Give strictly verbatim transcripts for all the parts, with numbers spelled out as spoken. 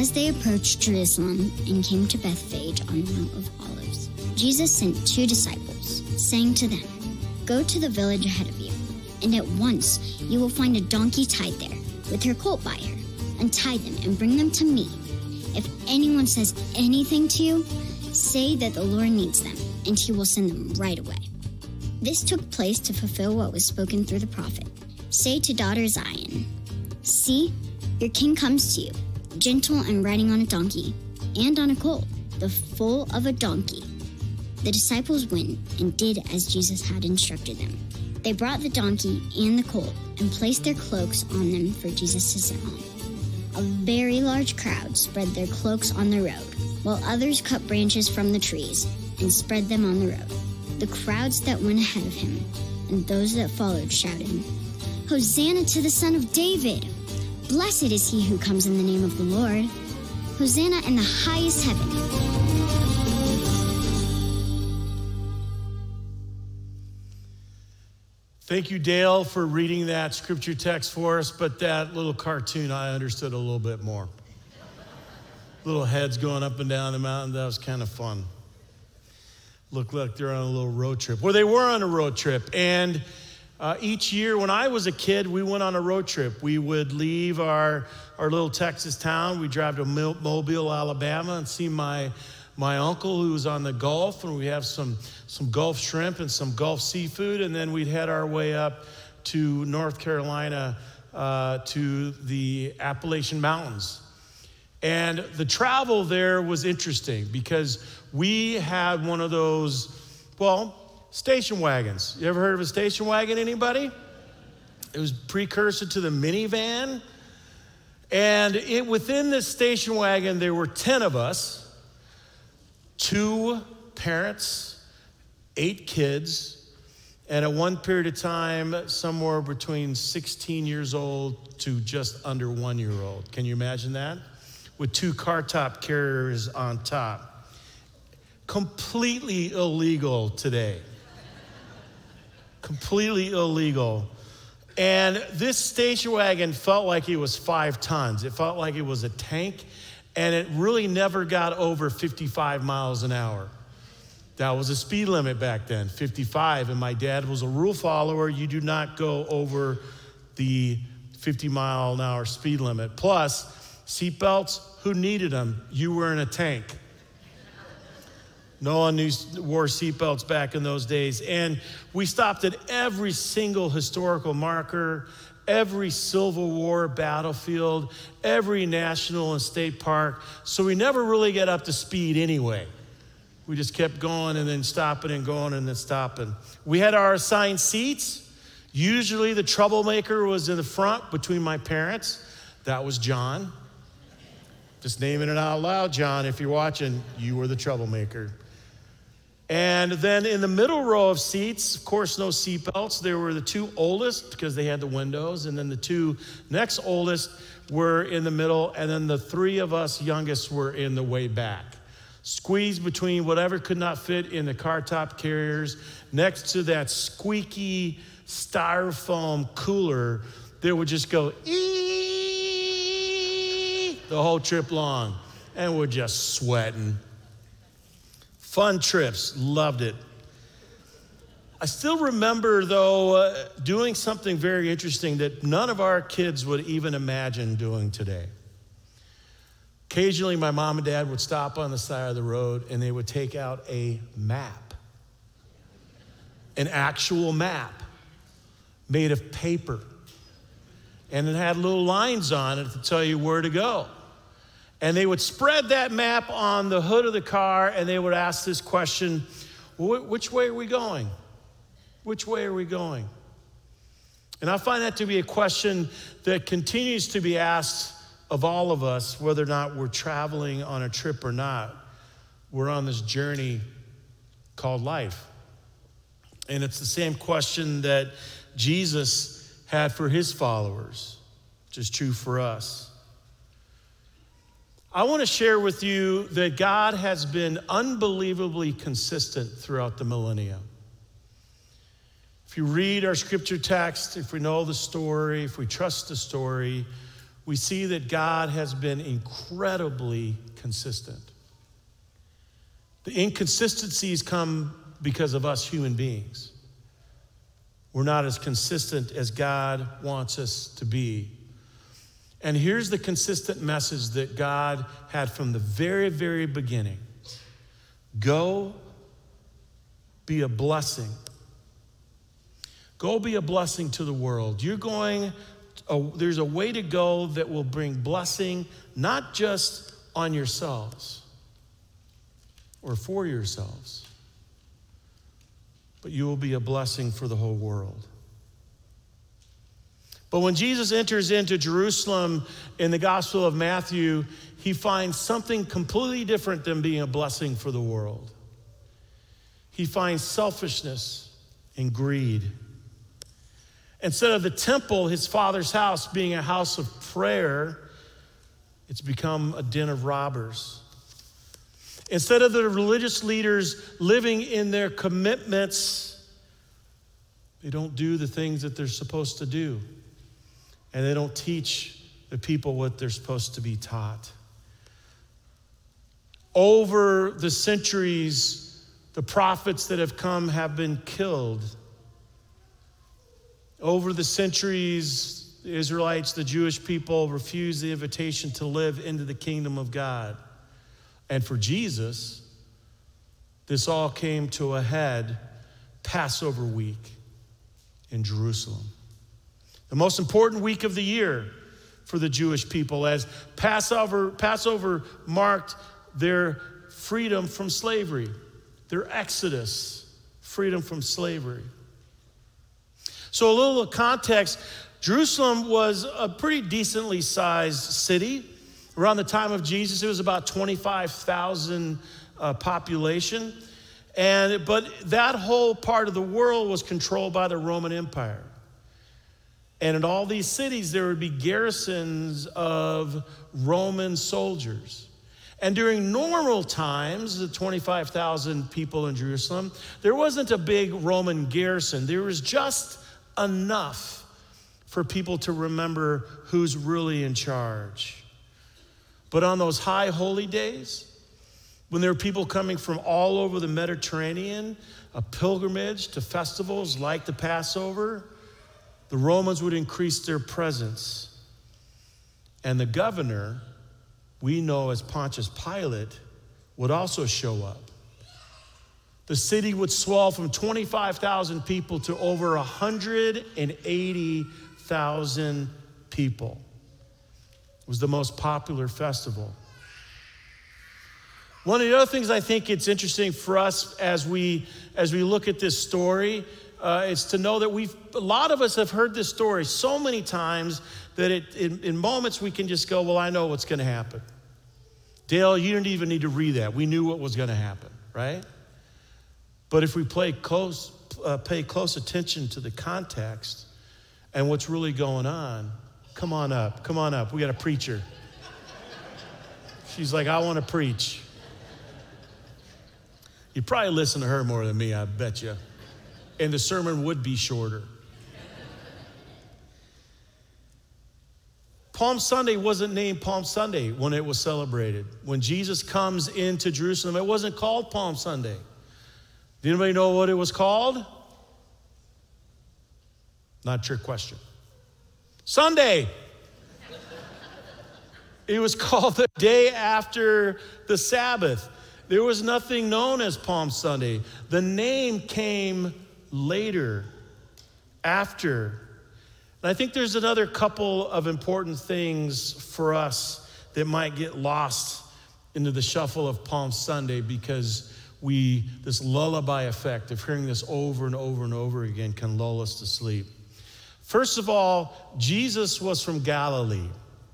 As they approached Jerusalem and came to Bethphage on the Mount of Olives, Jesus sent two disciples, saying to them, "Go to the village ahead of you, and at once you will find a donkey tied there, with her colt by her. Untie them and bring them to me. If anyone says anything to you, say that the Lord needs them, and he will send them right away." This took place to fulfill what was spoken through the prophet. "Say to daughter Zion, see, your king comes to you, gentle and riding on a donkey, and on a colt, the foal of a donkey." The disciples went and did as Jesus had instructed them. They brought the donkey and the colt and placed their cloaks on them for Jesus to sit on. A very large crowd spread their cloaks on the road, while others cut branches from the trees and spread them on the road. The crowds that went ahead of him and those that followed shouted, "Hosanna to the Son of David! Blessed is he who comes in the name of the Lord! Hosanna in the highest heaven!" Thank you, Dale, for reading that scripture text for us, but that little cartoon I understood a little bit more. Little heads going up and down the mountain, that was kind of fun. Looked like they're on a little road trip. Well, they were on a road trip, and uh, each year when I was a kid, we went on a road trip. We would leave our, our little Texas town. We'd drive to Mobile, Alabama, and see my my uncle who was on the Gulf, and we have some, some Gulf shrimp and some Gulf seafood, and then we'd head our way up to North Carolina uh, to the Appalachian Mountains. And the travel there was interesting because we had one of those, well, station wagons. You ever heard of a station wagon, anybody? It was precursor to the minivan. And it, within this station wagon, there were ten of us, two parents, eight kids, and at one period of time, somewhere between sixteen years old to just under one year old. Can you imagine that? With two car top carriers on top. Completely illegal today. Completely illegal. And this station wagon felt like it was five tons. It felt like it was a tank, and it really never got over fifty-five miles an hour. That was a speed limit back then, fifty-five, and my dad was a rule follower. You do not go over the fifty mile an hour speed limit. Plus, seatbelts, who needed them? You were in a tank. No one knew, wore seatbelts back in those days. And we stopped at every single historical marker, every Civil War battlefield, every national and state park. So we never really get up to speed anyway. We just kept going and then stopping and going and then stopping. We had our assigned seats. Usually the troublemaker was in the front between my parents. That was John. Just naming it out loud, John, if you're watching, you were the troublemaker. And then in the middle row of seats, of course, no seatbelts. There were the two oldest because they had the windows, and then the two next oldest were in the middle, and then the three of us youngest were in the way back. Squeezed between whatever could not fit in the car top carriers next to that squeaky styrofoam cooler that would just go ee the whole trip long, and we're just sweating. Fun trips, loved it. I still remember, though, uh, doing something very interesting that none of our kids would even imagine doing today. Occasionally, my mom and dad would stop on the side of the road and they would take out a map, an actual map made of paper. And it had little lines on it to tell you where to go. And they would spread that map on the hood of the car and they would ask this question, which way are we going? Which way are we going? And I find that to be a question that continues to be asked of all of us, whether or not we're traveling on a trip or not. We're on this journey called life. And it's the same question that Jesus had for his followers, which is true for us. I want to share with you that God has been unbelievably consistent throughout the millennia. If you read our scripture text, if we know the story, if we trust the story, we see that God has been incredibly consistent. The inconsistencies come because of us human beings. We're not as consistent as God wants us to be. And here's the consistent message that God had from the very, very beginning. Go be a blessing. Go be a blessing to the world. You're going, uh, there's a way to go that will bring blessing, not just on yourselves or for yourselves, but you will be a blessing for the whole world. But when Jesus enters into Jerusalem in the Gospel of Matthew, he finds something completely different than being a blessing for the world. He finds selfishness and greed. Instead of the temple, his Father's house, being a house of prayer, it's become a den of robbers. Instead of the religious leaders living in their commitments, they don't do the things that they're supposed to do. And they don't teach the people what they're supposed to be taught. Over the centuries, the prophets that have come have been killed. Over the centuries, the Israelites, the Jewish people, refused the invitation to live into the kingdom of God. And for Jesus, this all came to a head Passover week in Jerusalem. The most important week of the year for the Jewish people, as Passover, Passover marked their freedom from slavery, their exodus, freedom from slavery. So a little context, Jerusalem was a pretty decently sized city. Around the time of Jesus, it was about twenty-five thousand uh, population. And, but that whole part of the world was controlled by the Roman Empire. And in all these cities, there would be garrisons of Roman soldiers. And during normal times, the twenty-five thousand people in Jerusalem, there wasn't a big Roman garrison. There was just enough for people to remember who's really in charge. But on those high holy days, when there were people coming from all over the Mediterranean, a pilgrimage to festivals like the Passover, the Romans would increase their presence. And the governor, we know as Pontius Pilate, would also show up. The city would swell from twenty-five thousand people to over one hundred eighty thousand people. It was the most popular festival. One of the other things I think it's interesting for us as we as we look at this story uh, is to know that we've a lot of us have heard this story so many times that it, in, in moments we can just go, well, I know what's going to happen. Dale, you didn't even need to read that. We knew what was going to happen, right? But if we play close, uh, pay close attention to the context and what's really going on, come on up, come on up. We got a preacher. She's like, I want to preach. You probably listen to her more than me, I bet you. And the sermon would be shorter. Palm Sunday wasn't named Palm Sunday when it was celebrated. When Jesus comes into Jerusalem, it wasn't called Palm Sunday. Did anybody know what it was called? Not a trick question. Sunday. It was called the day after the Sabbath. There was nothing known as Palm Sunday. The name came later, after. And I think there's another couple of important things for us that might get lost into the shuffle of Palm Sunday because we, this lullaby effect of hearing this over and over and over again can lull us to sleep. First of all, Jesus was from Galilee.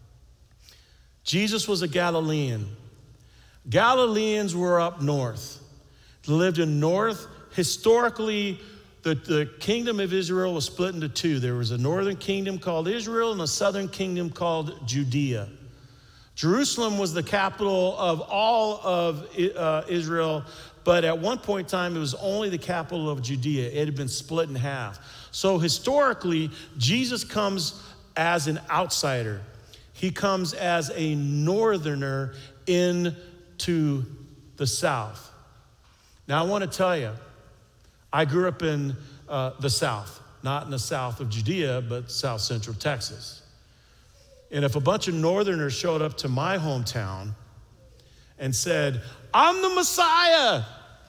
Jesus was a Galilean. Galileans were up north. They lived in north. Historically, the, the kingdom of Israel was split into two. There was a northern kingdom called Israel and a southern kingdom called Judea. Jerusalem was the capital of all of uh, Israel, but at one point in time, it was only the capital of Judea. It had been split in half. So historically, Jesus comes as an outsider. He comes as a northerner into the south. Now, I want to tell you, I grew up in uh, the south, not in the south of Judea, but south central Texas. And if a bunch of northerners showed up to my hometown and said, I'm the Messiah,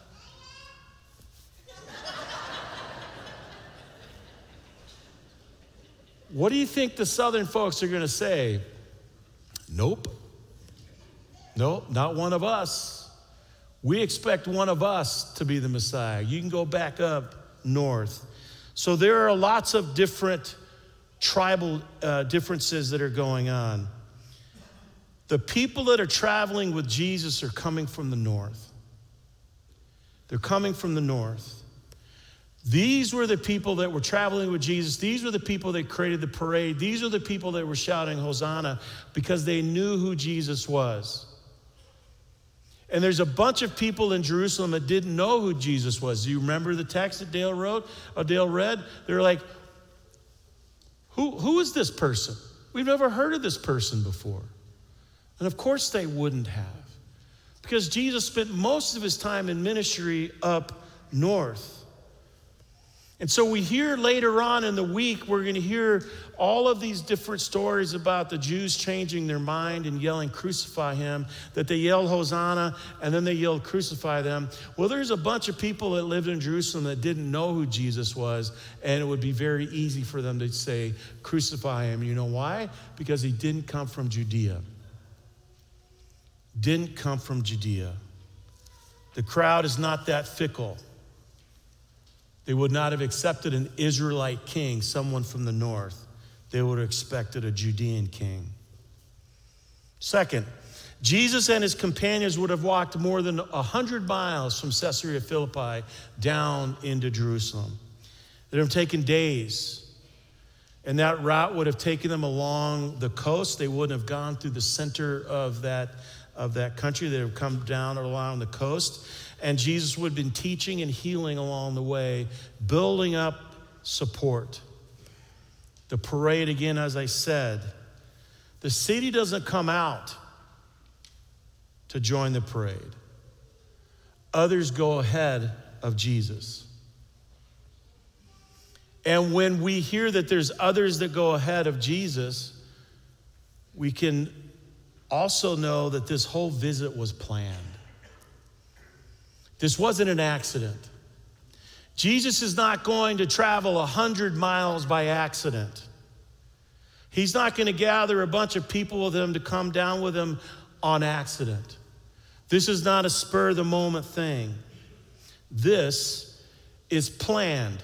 what do you think the southern folks are going to say? Nope. Nope, not one of us. We expect one of us to be the Messiah. You can go back up north. So there are lots of different tribal uh, differences that are going on. The people that are traveling with Jesus are coming from the north. They're coming from the north. These were the people that were traveling with Jesus. These were the people that created the parade. These are the people that were shouting Hosanna because they knew who Jesus was. And there's a bunch of people in Jerusalem that didn't know who Jesus was. Do you remember the text that Dale wrote, or Dale read? They were like, who, who is this person? We've never heard of this person before. And of course they wouldn't have, because Jesus spent most of his time in ministry up north. And so we hear later on in the week, we're going to hear all of these different stories about the Jews changing their mind and yelling, crucify him, that they yelled Hosanna, and then they yelled, crucify them. Well, there's a bunch of people that lived in Jerusalem that didn't know who Jesus was, and it would be very easy for them to say, crucify him. You know why? Because he didn't come from Judea. Didn't come from Judea. The crowd is not that fickle. They would not have accepted an Israelite king, someone from the north. They would have expected a Judean king. Second, Jesus and his companions would have walked more than one hundred miles from Caesarea Philippi down into Jerusalem. It would have taken days. And that route would have taken them along the coast. They wouldn't have gone through the center of that, of that country. They would have come down along the coast. And Jesus would have been teaching and healing along the way, building up support. The parade, again, as I said, the city doesn't come out to join the parade. Others go ahead of Jesus. And when we hear that there's others that go ahead of Jesus, we can also know that this whole visit was planned. This wasn't an accident. Jesus is not going to travel one hundred miles by accident. He's not going to gather a bunch of people with him to come down with him on accident. This is not a spur-of-the-moment thing. This is planned.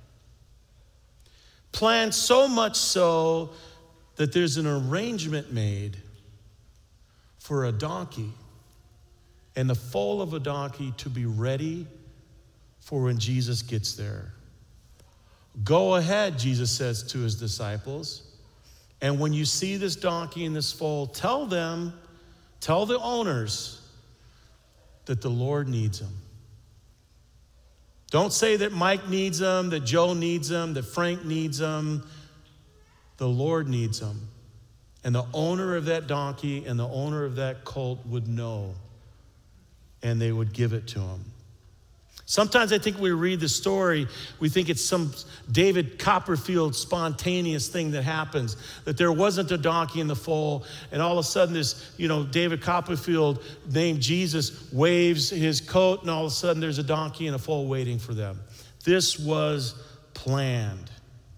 Planned so much so that there's an arrangement made for a donkey and the foal of a donkey to be ready for when Jesus gets there. Go ahead, Jesus says to his disciples, and when you see this donkey and this foal, tell them, tell the owners that the Lord needs them. Don't say that Mike needs them, that Joe needs them, that Frank needs them. The Lord needs them. And the owner of that donkey and the owner of that colt would know, and they would give it to him. Sometimes I think we read the story, we think it's some David Copperfield spontaneous thing that happens, that there wasn't a donkey in the foal, and all of a sudden this, you know, David Copperfield named Jesus waves his coat, and all of a sudden there's a donkey and a foal waiting for them. This was planned.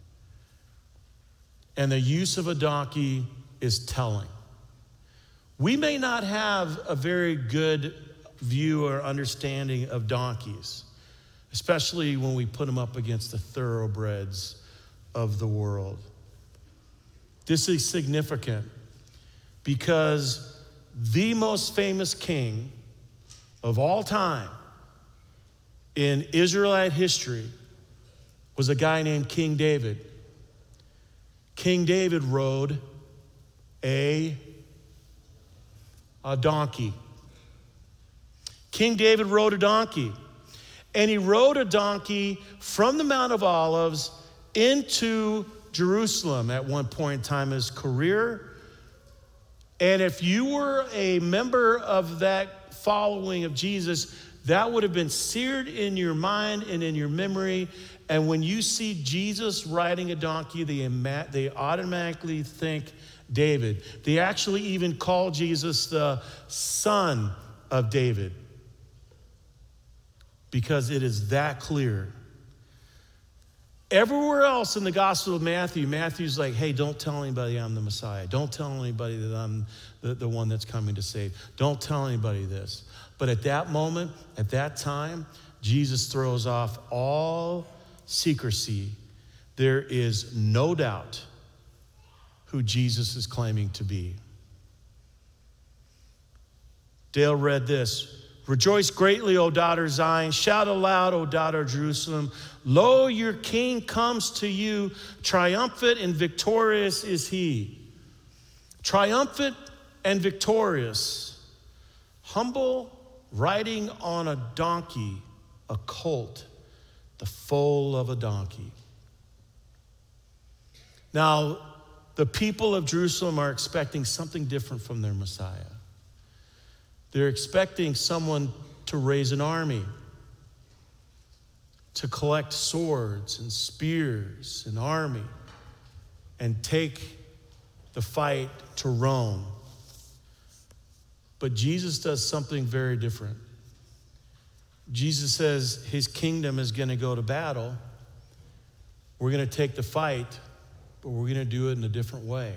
And the use of a donkey is telling. We may not have a very good view or understanding of donkeys, especially when we put them up against the thoroughbreds of the world. This is significant because the most famous king of all time in Israelite history was a guy named King David. King David rode a, a donkey. King David rode a donkey, and he rode a donkey from the Mount of Olives into Jerusalem at one point in time in his career. And if you were a member of that following of Jesus, that would have been seared in your mind and in your memory. And when you see Jesus riding a donkey, they, ima- they automatically think David. They actually even call Jesus the Son of David, because it is that clear. Everywhere else in the Gospel of Matthew, Matthew's like, hey, don't tell anybody I'm the Messiah. Don't tell anybody that I'm the, the one that's coming to save. Don't tell anybody this. But at that moment, at that time, Jesus throws off all secrecy. There is no doubt who Jesus is claiming to be. Dale read this. Rejoice greatly, O daughter Zion. Shout aloud, O daughter Jerusalem. Lo, your king comes to you. Triumphant and victorious is he. Triumphant and victorious. Humble, riding on a donkey, a colt, the foal of a donkey. Now, the people of Jerusalem are expecting something different from their Messiah. They're expecting someone to raise an army, to collect swords and spears, an army, and take the fight to Rome. But Jesus does something very different. Jesus says his kingdom is going to go to battle. We're going to take the fight, but we're going to do it in a different way.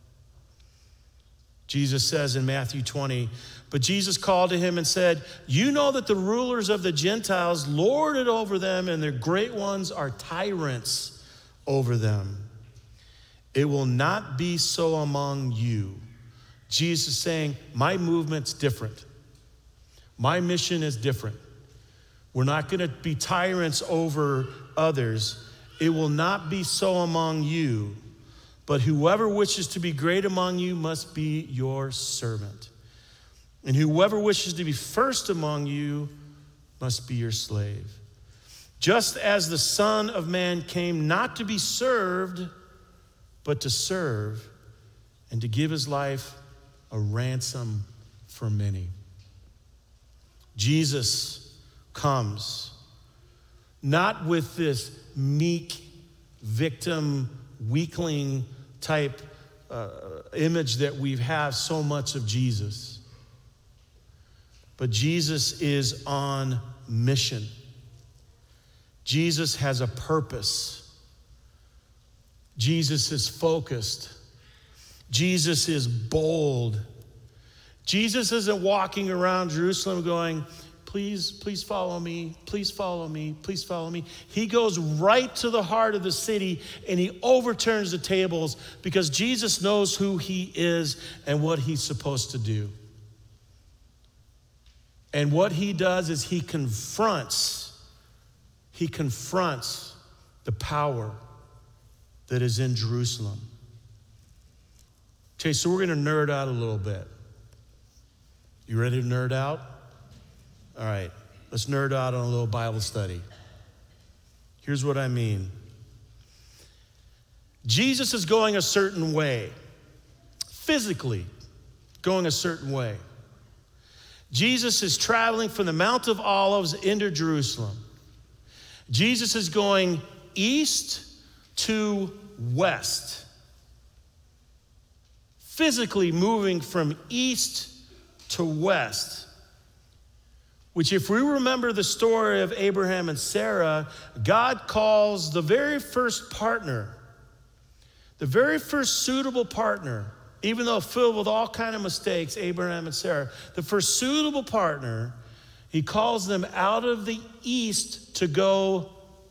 Jesus says in Matthew twenty, but Jesus called to him and said, you know that the rulers of the Gentiles lord it over them, and their great ones are tyrants over them. It will not be so among you. Jesus is saying, my movement's different. My mission is different. We're not going to be tyrants over others. It will not be so among you. But whoever wishes to be great among you must be your servant. And whoever wishes to be first among you must be your slave. Just as the Son of Man came not to be served, but to serve, and to give his life a ransom for many. Jesus comes not with this meek, victim, weakling type uh, image that we have so much of Jesus. But Jesus is on mission. Jesus has a purpose. Jesus is focused. Jesus is bold. Jesus isn't walking around Jerusalem going, please, please follow me, please follow me, please follow me. He goes right to the heart of the city and he overturns the tables because Jesus knows who he is and what he's supposed to do. And what he does is he confronts, he confronts the power that is in Jerusalem. Okay, so we're going to nerd out a little bit. You ready to nerd out? All right, let's nerd out on a little Bible study. Here's what I mean. Jesus is going a certain way, physically going a certain way. Jesus is traveling from the Mount of Olives into Jerusalem. Jesus is going east to west, physically moving from east to west. Which, if we remember the story of Abraham and Sarah, God calls the very first partner, the very first suitable partner, even though filled with all kind of mistakes, Abraham and Sarah, the first suitable partner, he calls them out of the east to go,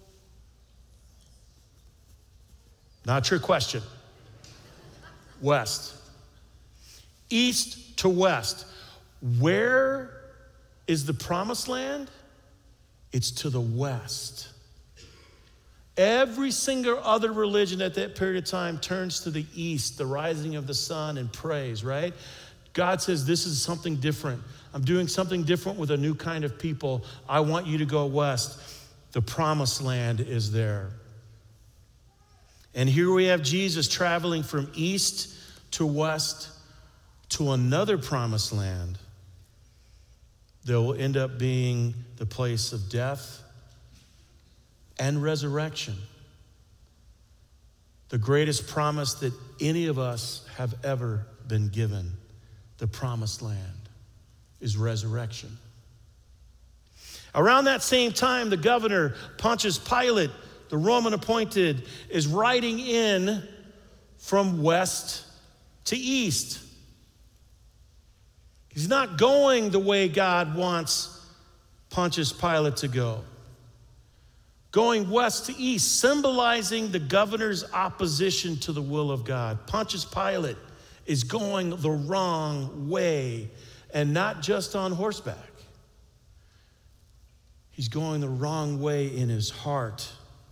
not your question, west. East to west. Where is the promised land? It's to the west. Every single other religion at that period of time turns to the east, the rising of the sun, and prays, right? God says, this is something different. I'm doing something different with a new kind of people. I want you to go west. The promised land is there. And here we have Jesus traveling from east to west to another promised land that will end up being the place of death and resurrection. The greatest promise that any of us have ever been given, the promised land, is resurrection. Around that same time, the governor, Pontius Pilate, the Roman appointed, is riding in from west to east. He's not going the way God wants Pontius Pilate to go. Going west to east, symbolizing the governor's opposition to the will of God. Pontius Pilate is going the wrong way, and not just on horseback. He's going the wrong way in his heart.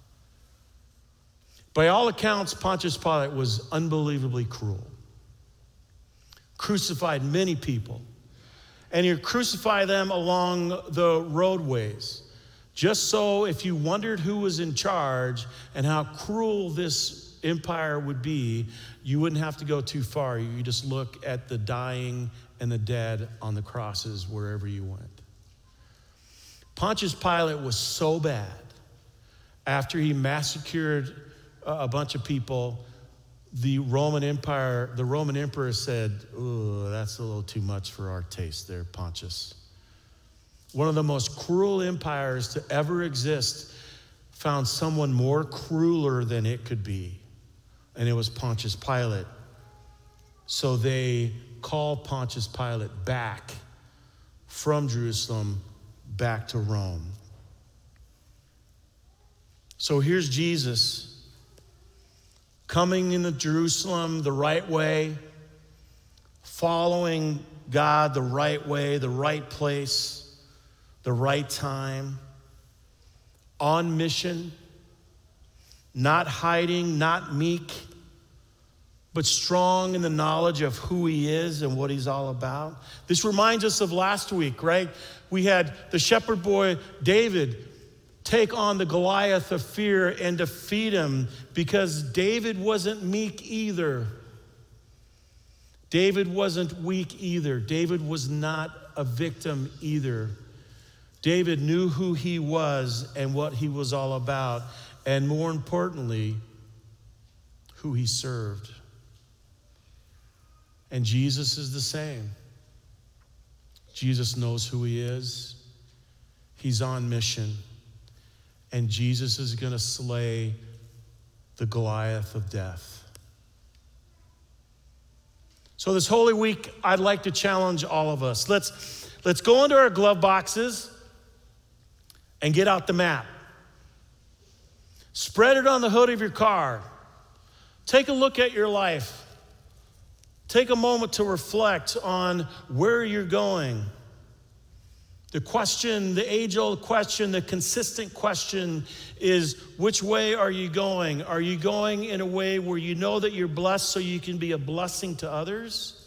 By all accounts, Pontius Pilate was unbelievably cruel. Crucified many people. And he crucified them along the roadways. Just so if you wondered who was in charge and how cruel this empire would be, you wouldn't have to go too far. You just look at the dying and the dead on the crosses wherever you went. Pontius Pilate was so bad after he massacred a bunch of people, the Roman Empire, the Roman emperor said, "Ooh, that's a little too much for our taste there, Pontius." One of the most cruel empires to ever exist found someone more crueler than it could be, and it was Pontius Pilate. So they called Pontius Pilate back from Jerusalem back to Rome. So here's Jesus coming into Jerusalem the right way, following God the right way, the right place, the right time, on mission, not hiding, not meek, but strong in the knowledge of who he is and what he's all about. This reminds us of last week, right? We had the shepherd boy David take on the Goliath of fear and defeat him, because David wasn't meek either. David wasn't weak either. David was not a victim either. David knew who he was and what he was all about, and more importantly, who he served. And Jesus is the same. Jesus knows who he is. He's on mission. And Jesus is going to slay the Goliath of death. So this Holy Week, I'd like to challenge all of us. Let's, let's go into our glove boxes and get out the map. Spread it on the hood of your car. Take a look at your life. Take a moment to reflect on where you're going. The question, the age-old question, the consistent question is, which way are you going? Are you going in a way where you know that you're blessed so you can be a blessing to others?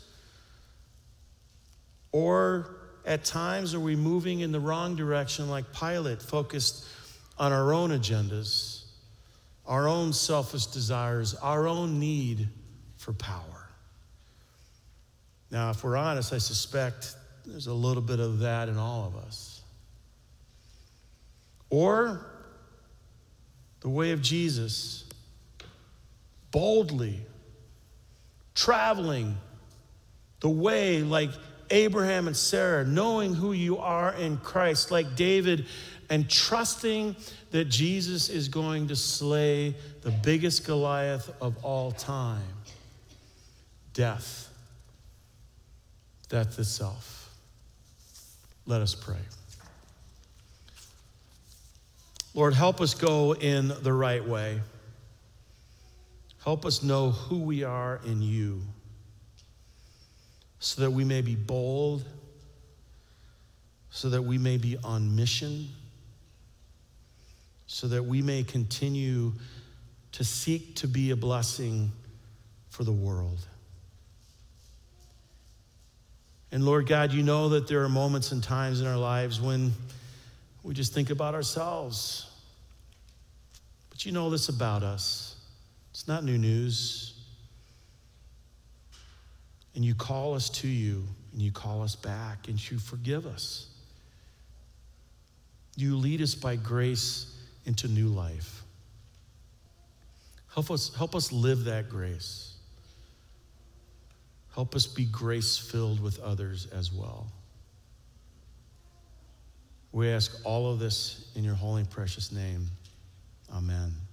Or at times are we moving in the wrong direction like Pilate, focused on our own agendas, our own selfish desires, our own need for power? Now, if we're honest, I suspect there's a little bit of that in all of us. Or the way of Jesus, boldly traveling the way like Abraham and Sarah, knowing who you are in Christ, like David, and trusting that Jesus is going to slay the biggest Goliath of all time, death. Death itself. Let us pray. Lord, help us go in the right way. Help us know who we are in you, so that we may be bold, so that we may be on mission, so that we may continue to seek to be a blessing for the world. And Lord God, you know that there are moments and times in our lives when we just think about ourselves. But you know this about us. It's not new news. and you call us to you, and you call us back, and you forgive us. You lead us by grace into new life. Help us, help us live that grace. Help us be grace-filled with others as well. We ask all of this in your holy and precious name. Amen.